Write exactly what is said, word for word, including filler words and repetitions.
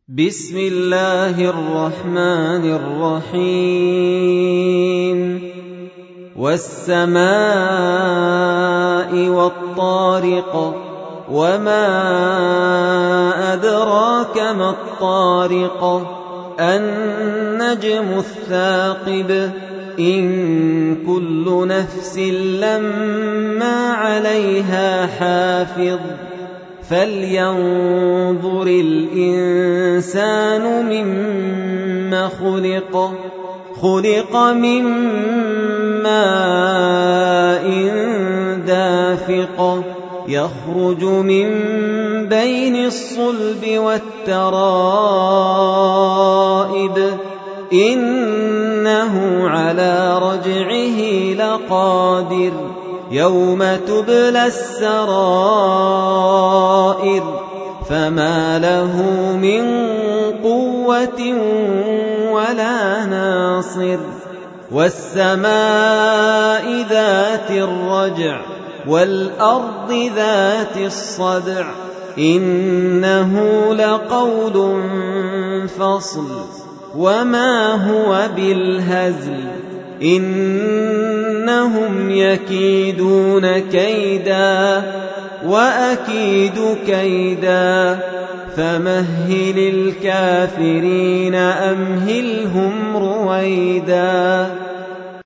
بسم الله الرحمن الرحيم والسماء والطارق وما أدراك ما الطارق النجم الثاقب إن كل نفس لما عليها حافظ فلينظر الإنسان مما خلق خلق من ماء دافق يخرج من بين الصلب والترائب إنه على رجعه لقادر يوم تبلى السرائر فما له من قوة ولا ناصر والسماء ذات الرجع والأرض ذات الصدع إنه لقول فصل وما هو بالهزل إنهم يكيدون كيدا وأكيد كيدا فمهل الكافرين أمهلهم رويدا.